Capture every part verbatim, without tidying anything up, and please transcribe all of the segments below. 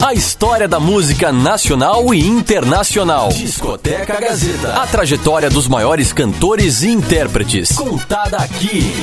A história da música nacional e internacional. Discoteca Gazeta. A trajetória dos maiores cantores e intérpretes. Contada aqui.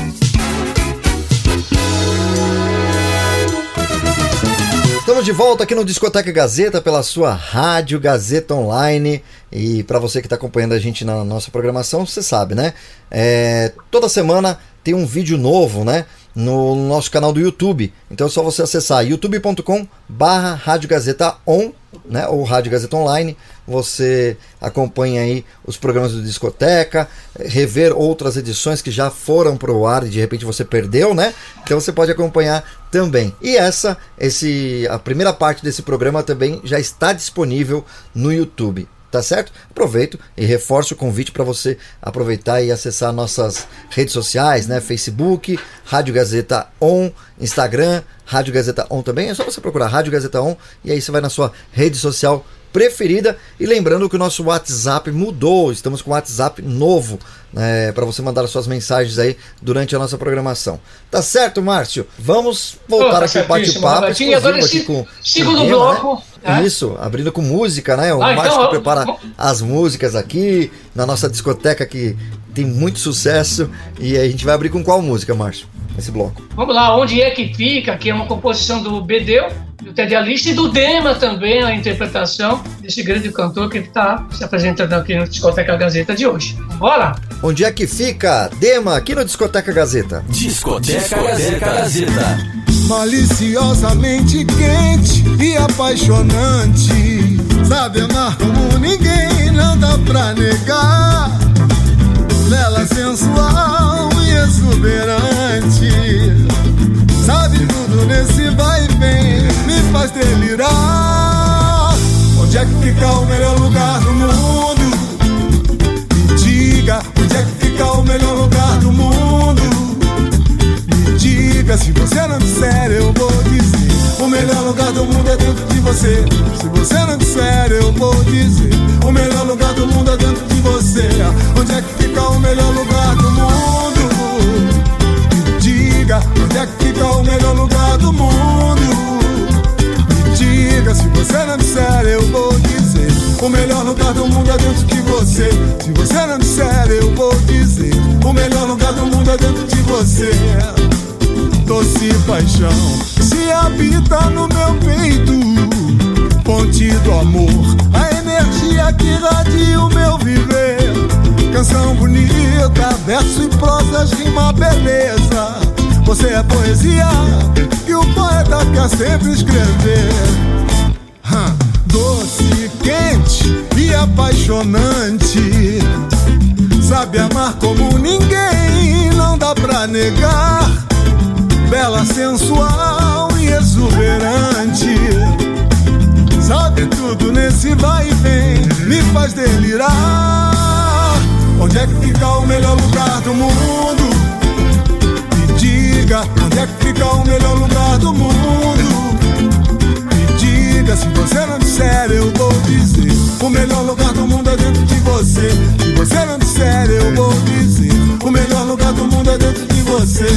Estamos de volta aqui no Discoteca Gazeta pela sua Rádio Gazeta Online. E para você que está acompanhando a gente na nossa programação, você sabe, né? É, toda semana tem um vídeo novo, né? No nosso canal do YouTube. Então é só você acessar youtube ponto com barra Rádio Gazeta On, né? Ou Rádio Gazeta Online. Você acompanha aí os programas do Discoteca, rever outras edições que já foram pro ar e de repente você perdeu, né? Então você pode acompanhar também. E essa, esse, a primeira parte desse programa também já está disponível no YouTube. Tá certo? Aproveito e reforço o convite para você aproveitar e acessar nossas redes sociais, né? Facebook, Rádio Gazeta On, Instagram, Rádio Gazeta On também. É só você procurar Rádio Gazeta On e aí você vai na sua rede social preferida. E lembrando que o nosso WhatsApp mudou, estamos com um WhatsApp novo, né, para você mandar as suas mensagens aí durante a nossa programação. Tá certo, Márcio? Vamos voltar oh, tá aqui para bate-papo agora esse aqui com segundo com bloco. Né? É? Isso, abrindo com música, né? O ah, Márcio então, que prepara eu... as músicas aqui na nossa discoteca que tem muito sucesso. E a gente vai abrir com qual música, Márcio? Esse bloco. Vamos lá, Onde é que Fica, que é uma composição do Bedeu, do Ted Alista e do Dema também, a interpretação desse grande cantor que está se apresentando aqui no Discoteca Gazeta de hoje. Bora? Onde é que fica? Dema, aqui no Discoteca Gazeta. Discoteca, Discoteca Gazeta. Maliciosamente quente e apaixonante, sabe amar como ninguém, não dá pra negar. Bela, sensual e exuberante, sabe tudo nesse vai e vem, me faz delirar. Onde é que fica o melhor lugar do mundo? Me diga, onde é que fica o melhor lugar do mundo? Me diga, se você não disser eu vou dizer. O melhor lugar do mundo é dentro de você. Se você não disser eu vou dizer. O melhor lugar do mundo é dentro de você. Onde é que fica o melhor lugar do mundo? Me diga, onde é que fica o melhor lugar do mundo? Me diga, se você não disser eu vou dizer. O melhor lugar do mundo é dentro de você. Se você não disser eu vou dizer. O melhor lugar do mundo é dentro de você. Doce paixão se habita no meu peito, fonte do amor, a energia que irradia o meu viver. Canção bonita, verso e prosas, rima, beleza. Você é poesia que o poeta quer sempre escrever. Hum. Doce, quente e apaixonante, sabe amar como ninguém, não dá pra negar. Bela, sensual e exuberante, sabe tudo nesse vai e vem, me faz delirar. Onde é que fica o melhor lugar do mundo? Me diga, onde é que fica o melhor lugar do mundo? Me diga, se você não disser eu vou dizer. O melhor lugar do mundo é dentro de você. Se você não disser eu vou dizer. O melhor lugar do mundo é dentro de você.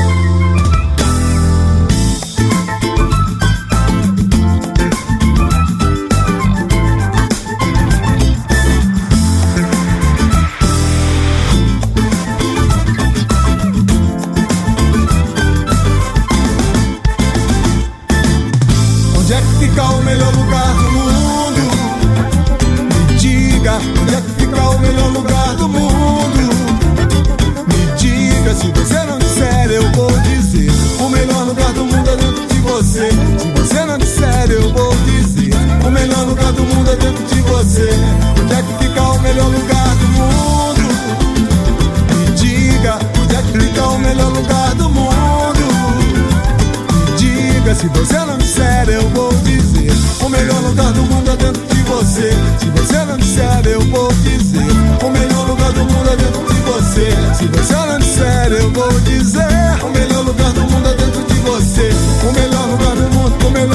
O melhor lugar do mundo? Me diga, onde é que fica o melhor lugar do mundo? Me diga, se você não disser eu vou dizer. O melhor lugar do mundo é dentro de você. Se você não disser eu vou dizer. O melhor lugar do mundo é dentro de você. Onde é que fica o melhor lugar do mundo? Me diga, onde é que fica o melhor lugar do mundo? Me diga, se você não disser eu vou dizer. O melhor lugar do mundo é dentro de você. Se você não disser eu vou dizer. O melhor lugar do mundo é dentro de você. Se você não disser eu vou dizer. O melhor lugar do mundo é dentro de você. O melhor lugar do mundo, o melhor lugar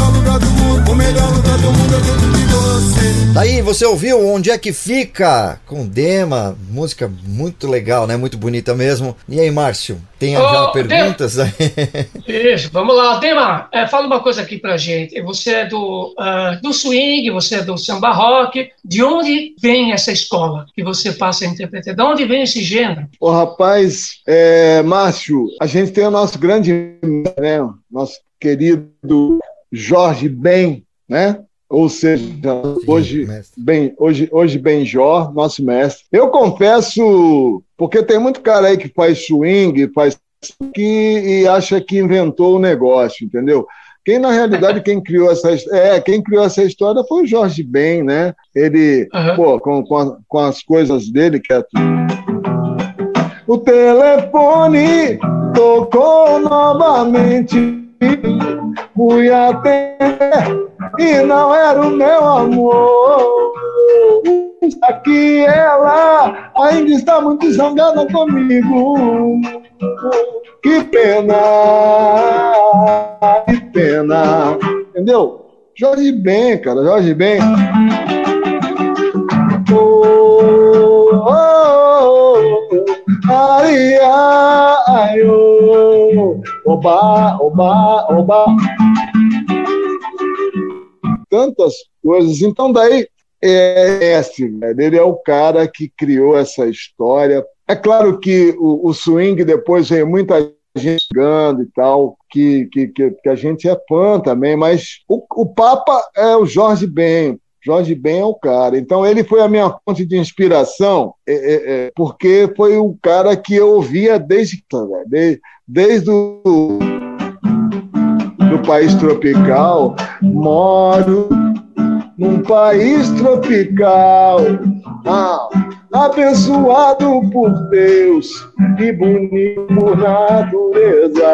todo mundo, o melhor lugar do mundo é dentro de você. Daí você ouviu Onde é que Fica? Com Dema, música muito legal, né? Muito bonita mesmo. E aí, Márcio, tem já Ô, perguntas? Isso, vamos lá. Dema, é, fala uma coisa aqui pra gente. Você é do, uh, do swing, você é do samba rock. De onde vem essa escola que você passa a interpretar? De onde vem esse gênero? Ô, rapaz, é, Márcio, a gente tem o nosso grande, né, nosso querido Jorge Ben, né? Ou seja, hoje, bem, hoje, hoje Benjor, nosso mestre. Eu confesso, porque tem muito cara aí que faz swing, faz que e acha que inventou o negócio, entendeu? Quem, na realidade, quem criou essa, é, quem criou essa história foi o Jorge Ben, né? Ele, uhum. pô, com, com, a, com as coisas dele, que é... O telefone tocou novamente, fui atender e não era o meu amor. Aqui ela ainda está muito zangada comigo. Que pena, que pena. Entendeu? Jorge Ben, cara, Jorge Ben. Oh, oh, oh, ai, ai, oh, oba, oba, oba. Tantas coisas. Então, daí, é esse, velho. Ele é o cara que criou essa história. É claro que o, o swing depois veio muita gente chegando e tal, que, que, que, que a gente é fã também, mas o, o Papa é o Jorge Ben. Jorge Ben é o cara. Então, ele foi a minha fonte de inspiração, é, é, é, porque foi o cara que eu ouvia desde, desde, desde o do país tropical. Moro num país tropical, ah, abençoado por Deus e bonito por natureza.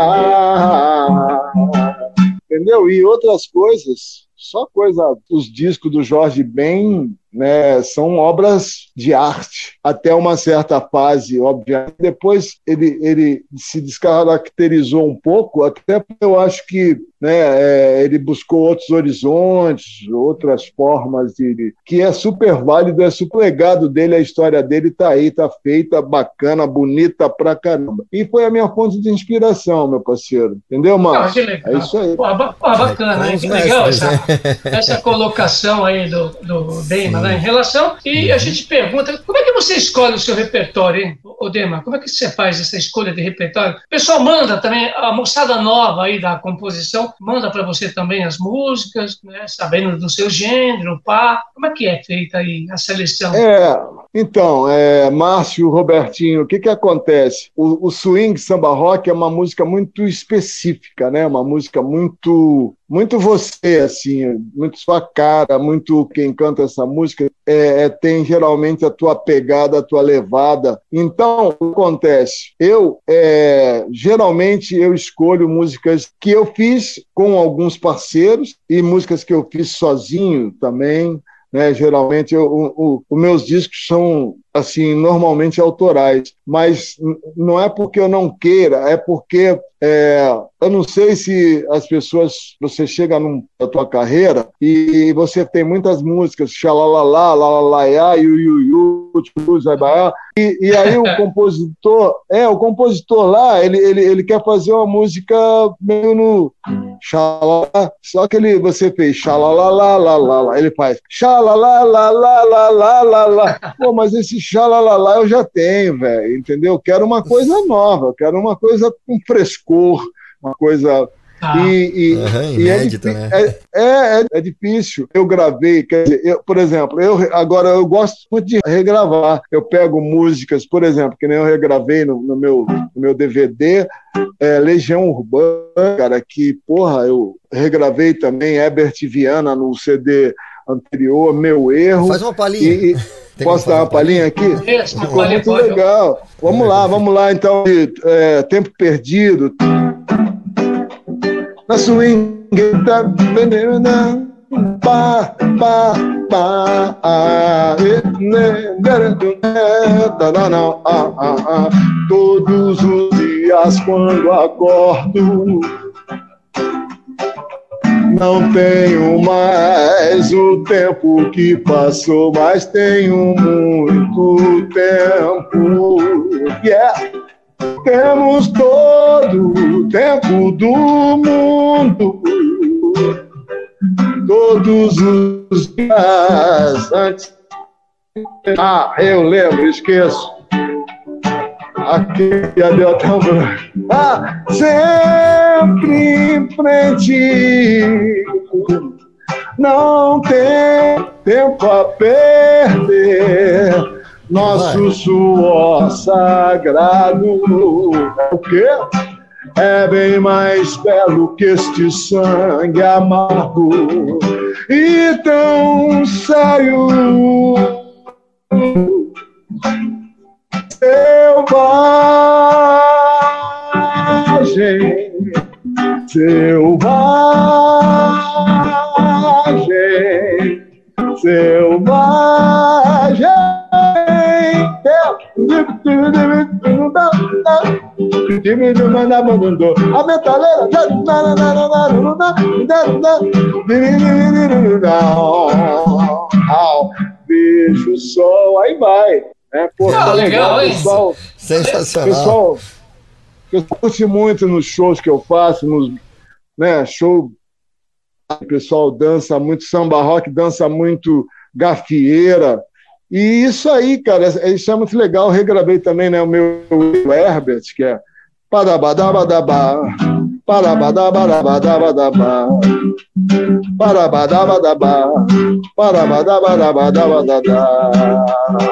Ah, entendeu? E outras coisas, só coisa, os discos do Jorge Ben, né, são obras de arte, até uma certa fase, obviamente. Depois ele, ele se descaracterizou um pouco, até porque eu acho que, né, é, ele buscou outros horizontes, outras formas, de, que é super válido, é super legado dele, a história dele tá aí, tá feita, bacana, bonita pra caramba. E foi a minha fonte de inspiração, meu parceiro. Entendeu, Márcio? Ah, que legal. É isso aí. Pô, bacana, hein? Que legal essa, essa colocação aí do, do Dema, né, em relação. E a gente pergunta, como é que você escolhe o seu repertório, hein, ô Dema? Como é que você faz essa escolha de repertório? O pessoal manda também, a moçada nova aí da composição, manda para você também as músicas, né, sabendo do seu gênero, pá. Como é que é feita aí a seleção? É, então, é, Márcio, Robertinho, o que que acontece? O, o swing samba rock é uma música muito específica, né? Uma música muito, muito você, assim, muito sua cara, muito quem canta essa música é, é, tem geralmente a tua pegada, a tua levada. Então, o que acontece? Eu, é, geralmente, eu escolho músicas que eu fiz com alguns parceiros e músicas que eu fiz sozinho também, né? Geralmente, os meus discos são, assim, normalmente autorais, mas não é porque eu não queira, é porque é, eu não sei se as pessoas, você chega num, na tua carreira e você tem muitas músicas, xalalalá, lalalaiá, iu, iu, iu, tchu, zaibaá, e, e aí o compositor, é, o compositor lá, ele, ele, ele quer fazer uma música meio no xalalá, só que ele, você fez xalalalá, ele faz xalalalá, pô, mas esse xalalalá eu já tenho, velho, entendeu? Eu quero uma coisa nova, eu quero uma coisa com frescor, uma coisa... Ah. E, e, uhum, e inédita, é, né? é, é, é difícil. Eu gravei, quer dizer, eu, por exemplo, eu, agora eu gosto muito de regravar. Eu pego músicas, por exemplo, que nem eu regravei no, no, meu, no meu D V D, é, Legião Urbana, cara, que, porra, eu regravei também Herbert Viana no C D anterior, Meu Erro. Faz uma palhinha. E, e, posso dar uma palhinha aqui? Isso, ficou muito pode. Legal. Vamos lá, vamos lá, então. É, Tempo Perdido. Na swing, tá pá, pá, pá, todos os dias quando acordo, Não tenho mais o tempo que passou, mas tenho muito tempo. Yeah. Temos todo o tempo do mundo, todos os dias antes. Ah, eu lembro, esqueço. Aqui deu até um branco. Ah, sempre em frente. Não tem tempo a perder. Nosso suor sagrado. O quê? É bem mais belo que este sangue amargo e tão sério. Selvagem, selvagem, selvagem. A metaleira. Vejo o sol, aí vai. É, pô, ah, tá legal, legal, pessoal. Sensacional. Pessoal, eu curto muito nos shows que eu faço, nos, né, show, o pessoal dança muito samba rock, dança muito gafieira, e isso aí, cara, isso é muito legal. Eu regravei também, né, o meu Herbert, que é Parabadabadabá, parabadabadabadabadabá, parabadabadabá, parabadabadabadabadabá.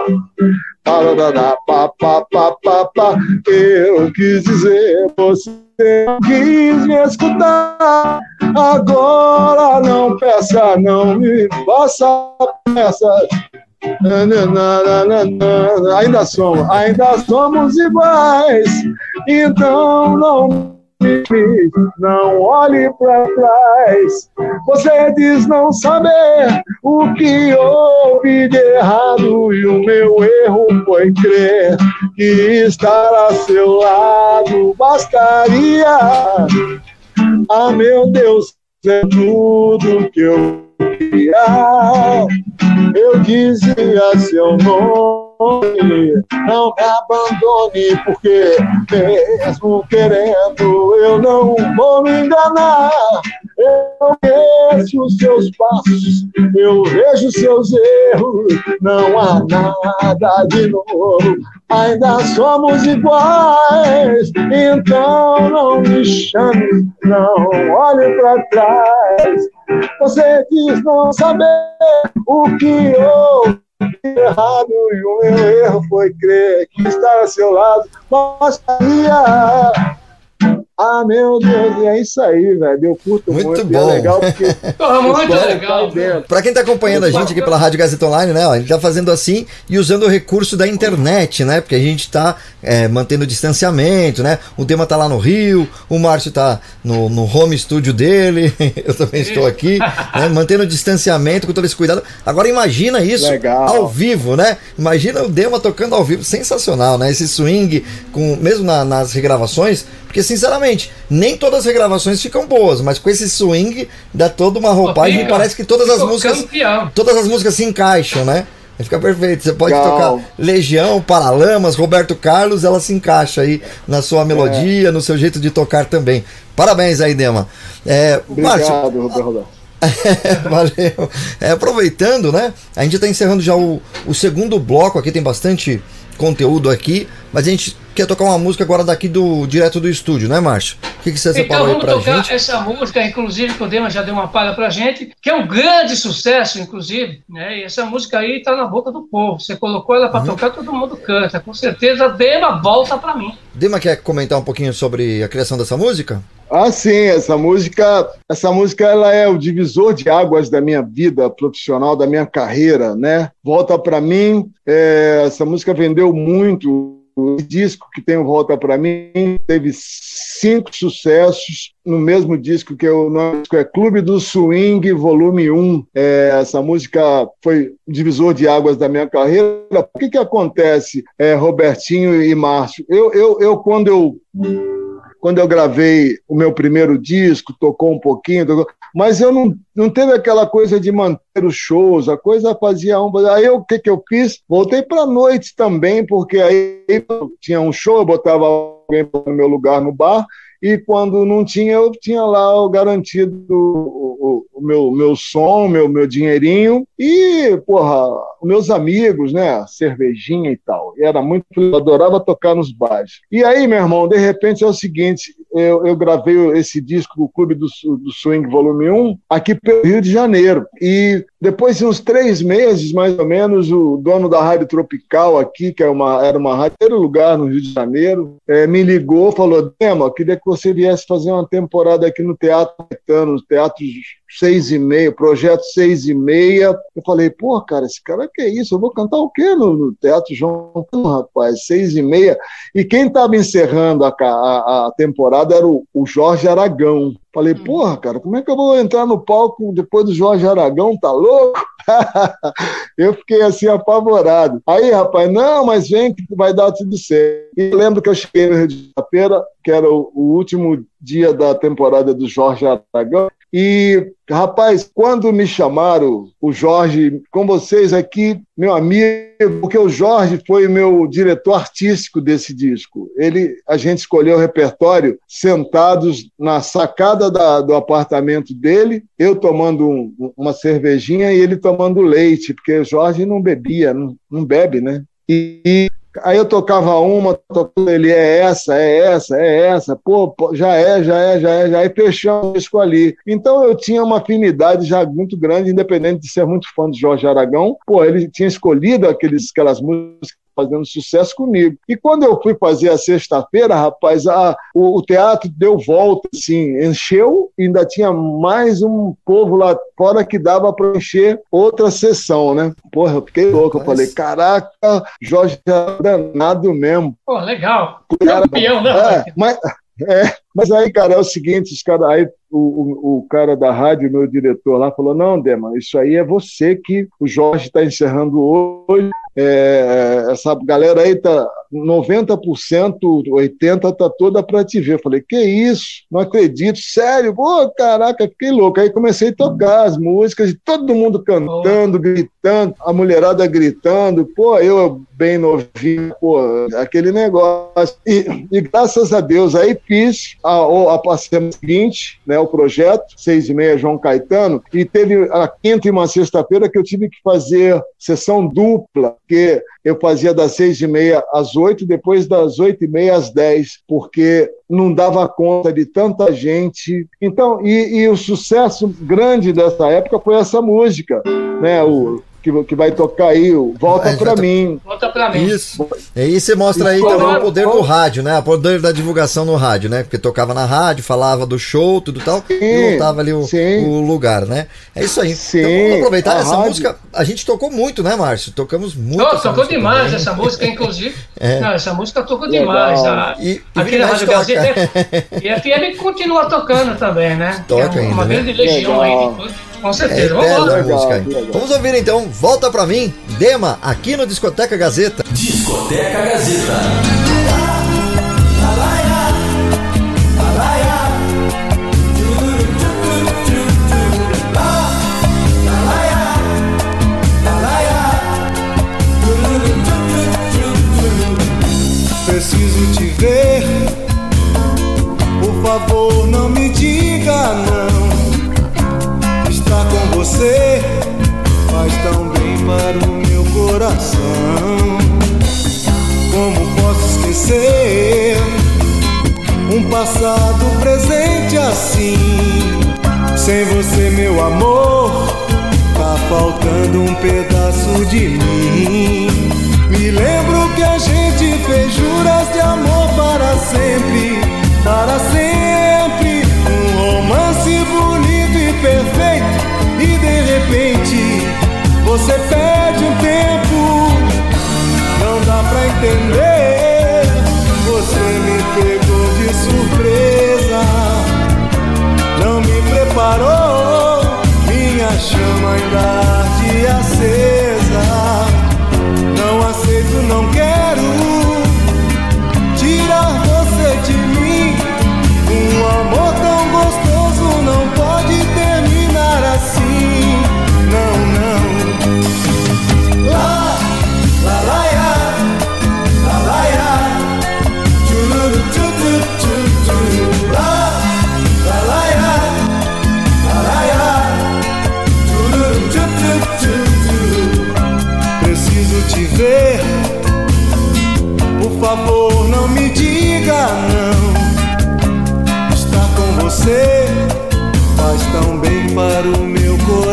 Eu quis dizer, você quis me escutar. Agora não peça, não me faça peça. Ainda somos, ainda somos iguais. Então não não olhe para trás. Você diz não saber o que houve de errado, e o meu erro foi crer que estar a seu lado bastaria. Ah, meu Deus, é tudo que eu queria. Eu dizia seu nome, não me abandone, porque mesmo querendo eu não vou me enganar. Eu conheço os seus passos, eu vejo seus erros, não há nada de novo, ainda somos iguais. Então não me chame, não olhe para trás. Você diz não saber o que houve errado, e o meu erro foi crer que estar a seu lado bastaria. Ah, meu Deus, e é isso aí, velho. Eu curto muito. Muito bom. É legal porque. Muito legal. Para quem tá acompanhando a gente aqui pela Rádio Gazeta Online, né? Ó, a gente tá fazendo assim e usando o recurso da internet, né? Porque a gente tá é, mantendo o distanciamento, né? O Dema tá lá no Rio, o Márcio tá no, no home studio dele, eu também estou aqui, né? Mantendo o distanciamento com todo esse cuidado. Agora imagina isso legal. Ao vivo, né? Imagina o Dema tocando ao vivo, sensacional, né? Esse swing, com, mesmo na, nas regravações, porque sinceramente, nem todas as regravações ficam boas, mas com esse swing dá toda uma roupagem e parece que todas as músicas campeão. Todas as músicas se encaixam, né? Fica perfeito. Você pode Legal. Tocar Legião, Paralamas, Roberto Carlos, ela se encaixa aí na sua melodia, é. no seu jeito de tocar também. Parabéns aí, Dema. É, Obrigado, Márcio, Roberto. É, valeu. É, aproveitando, né? A gente está encerrando já o, o segundo bloco aqui, tem bastante conteúdo aqui, mas a gente quer tocar uma música agora daqui do direto do estúdio, né, Márcio? O que, que você separou então, aí pra gente? Então vamos tocar essa música, inclusive, que o Dema já deu uma palha pra gente, que é um grande sucesso, inclusive, né? E essa música aí tá na boca do povo. Você colocou ela pra uhum. tocar, todo mundo canta. Com certeza, Dema, volta pra mim. Dema quer comentar um pouquinho sobre a criação dessa música? Ah, sim, essa música, essa música ela é o divisor de águas da minha vida profissional, da minha carreira, né? Volta pra mim, é, essa música vendeu muito. O disco que tem o Volta Pra Mim teve cinco sucessos no mesmo disco, que é o nome é Clube do Swing Volume um. É, essa música foi divisor de águas da minha carreira. O que que acontece, é, Robertinho e Márcio? Eu, eu, eu, quando eu quando eu gravei o meu primeiro disco, tocou um pouquinho, tocou, mas eu não, não teve aquela coisa de manter os shows, a coisa fazia um... Aí eu, o que, que eu fiz? Voltei para a noite também, porque aí tinha um show, eu botava alguém no meu lugar no bar, e quando não tinha, eu tinha lá o garantido o, o, o meu, meu som, meu, meu dinheirinho, e, porra, meus amigos, né, cervejinha e tal. E era muito, eu adorava tocar nos bares. E aí, meu irmão, de repente é o seguinte, eu, eu gravei esse disco do Clube do, do Swing Volume um, aqui pelo Rio de Janeiro. E depois de uns três meses, mais ou menos, o dono da Rádio Tropical aqui, que era uma, era uma rádio, era um lugar no Rio de Janeiro, é, me ligou, falou, Dema, queria que você viesse fazer uma temporada aqui no Teatro Caetano, no Teatro Seis e Meia, Projeto Seis e Meia. Eu falei, pô, cara, esse cara que é isso? Eu vou cantar o quê no, no Teatro João Caetano, rapaz? Seis e Meia. E quem estava encerrando a, a, a temporada era o, o Jorge Aragão. Falei, porra, cara, como é que eu vou entrar no palco depois do Jorge Aragão? Tá louco? Eu fiquei assim apavorado. Aí, rapaz, não, mas vem que vai dar tudo certo. E lembro que eu cheguei no Rio de Janeiro, que era o, o último dia da temporada do Jorge Aragão, e, rapaz, quando me chamaram, o Jorge, com vocês aqui, meu amigo, porque o Jorge foi meu diretor artístico desse disco. Ele, a gente escolheu o repertório sentados na sacada da, do apartamento dele, eu tomando um, uma cervejinha e ele tomando leite, porque o Jorge não bebia, não, não bebe, né? E, e aí eu tocava uma, tocava, ele é essa, é essa, é essa, pô, pô, já é, já é, já é, já é, e fechamos o disco ali. Então eu tinha uma afinidade já muito grande, independente de ser muito fã de Jorge Aragão, pô, ele tinha escolhido aqueles, aquelas músicas fazendo sucesso comigo. E quando eu fui fazer a sexta-feira, rapaz, a, o, o teatro deu volta, assim, encheu, e ainda tinha mais um povo lá fora que dava para encher outra sessão, né? Porra, eu fiquei louco, eu falei, caraca, Jorge é danado mesmo. Pô, legal. Campeão, né? É, mas, é, mas aí, cara, é o seguinte, os cara, aí o, o, o cara da rádio, meu diretor lá, falou, não, Dema, isso aí é você que o Jorge está encerrando hoje, é, essa galera aí tá noventa por cento, oitenta por cento tá toda pra te ver. Eu falei, que isso? Não acredito, sério? Pô, caraca, fiquei louco. Aí comecei a tocar as músicas, todo mundo cantando, gritando, a mulherada gritando, pô, eu bem novinho, pô, aquele negócio. E, e graças a Deus, aí fiz a, a, a semana seguinte, né, o projeto, seis e meia, João Caetano, e teve a quinta e uma sexta-feira que eu tive que fazer sessão dupla, porque eu fazia das seis e meia às oito, depois das oito e meia às dez, porque não dava conta de tanta gente. Então, e, e o sucesso grande dessa época foi essa música, né? O Que, que vai tocar aí, o Volta Pra to... Mim. Volta Pra Mim. Isso. E aí você mostra aí também o poder do rádio, né? O poder da divulgação no rádio, né? Porque tocava na rádio, falava do show, tudo tal, sim, e voltava ali o, o lugar, né? É isso aí. Sim, então vamos aproveitar essa rádio. música. A gente tocou muito, né, Márcio? Tocamos muito. Oh, tocou demais também. Essa música, inclusive. É. Não, essa música tocou demais. A, e, aqui na Rádio Gazeta. E a F M continua tocando também, né? Toca é uma, ainda, uma né? grande legião aí. Com certeza, é vamos lá. Música aí. Vamos ouvir então, Volta Pra Mim, Dema, aqui no Discoteca Gazeta. Discoteca Gazeta. Preciso te ver, por favor, não me diga não. Estar com você faz tão bem para o meu coração. Como posso esquecer um passado presente assim? Sem você, meu amor, tá faltando um pedaço de mim. Me lembro que a gente fez juras de amor para sempre, para sempre. Um romance bonito e perfeito, e de repente você perde um tempo. Não dá pra entender, você me pegou de surpresa, não me preparou, minha chama ainda arde acesa. Não aceito, não quero tirar você de mim.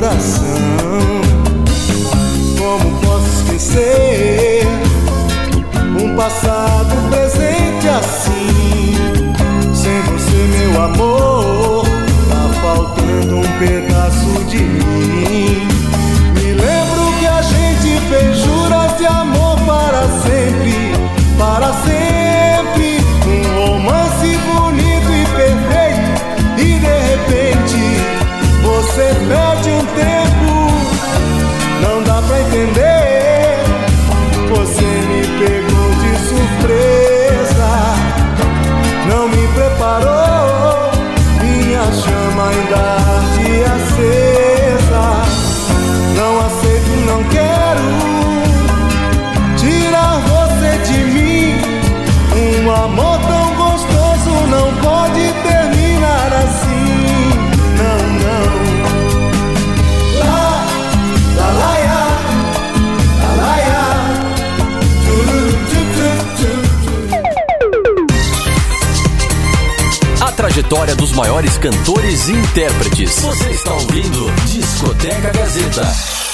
coração. Como posso esquecer um passado presente assim? Sem você, meu amor, tá faltando um pedaço de mim. Me lembro que a gente fez juras de amor para sempre, para sempre. Um romance bonito e perfeito, e de repente você perde um tempo. Não dá pra entender, você me pegou de surpresa, não me preparou, minha chama ainda arde acesa. Não aceito, não quero tirar você de mim. Um amor tão gostoso não pode terminar assim. Não, não. Lá, lá, lá, ya, lá, lá, ya. Tchururu, tchu, tchu, tchu. A trajetória dos maiores cantores e intérpretes. Você está ouvindo Discoteca Gazeta.